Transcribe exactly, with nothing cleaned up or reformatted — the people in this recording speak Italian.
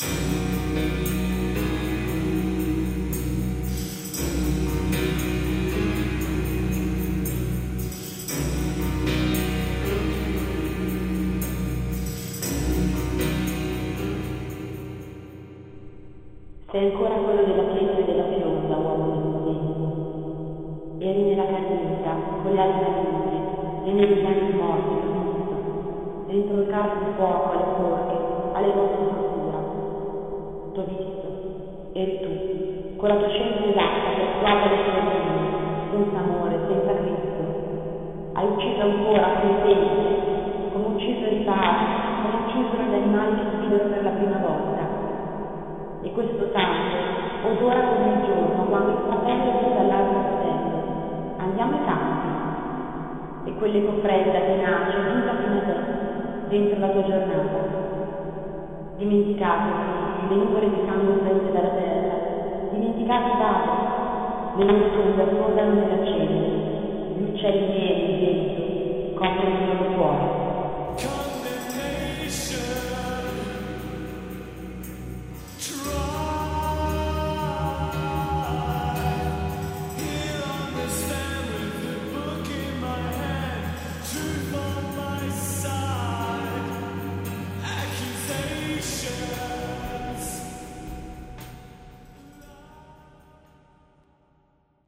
Sei ancora quello della pietra e della fionda, uomo del momento. Eri nella caduta, con le ali cadute, le nevi bianchi morti, l'ho visto. Dentro il carro di fuoco, alle forche, alle vostre tortura. T'ho visto. Eri tu, con la tua scienza esatta, persuasa le tue bambini, senza amore, senza Cristo. Hai ucciso ancora come tempo, come ucciso i padri, come ucciso gli animali che ti videro per la prima volta. E questo sangue odora come il giorno, quando il fratello dice all'altro fratello: andiamo ai campi. E quell'eco fredda, tenace, giunta fino a te, dentro la tua giornata. Dimenticate le nuvole di sangue prese dalla terra, dimenticate i padri, le loro tombe affondano nella cenere, gli uccelli neri, il vento, coprono il loro cuore.